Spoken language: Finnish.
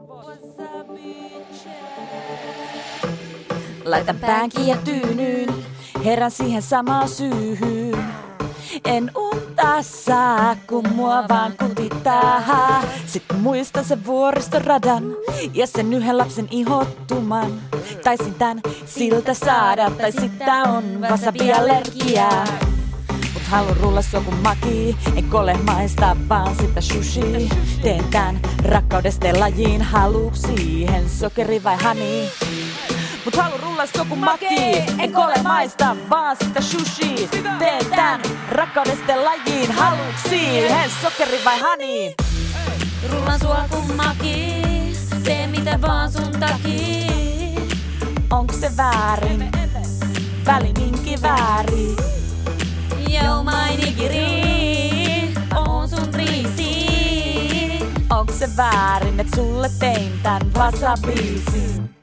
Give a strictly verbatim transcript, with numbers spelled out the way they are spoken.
Laitan päänkin ja tyynyyn, herään siihen samaan syyhyn. En unta saa, kun mua vaan kutittaa. Sit muistan sen vuoristoradan ja sen yhden lapsen ihottuman. Taisin tän siltä saada, tai sitä on wasabi-allergiaa. Mut haluun rullas joku maki, en kole maista vaan sitä sushi. Teen tän rakkaudesta lajiin, haluuks siihen sokeri vai honey? Mut haluun rullas joku maki, en kole maista vaan sitä sushi. Teen tän rakkaudesta lajiin, haluuks siihen sokeri vai honey? Rullan sua kun maki, tee mitä vaan sun takii. Onks se väärin? Väliminki väärin. Yo my nigiri, on sun riisi. Onks se väärin, et sulle tein tän wasabiisin?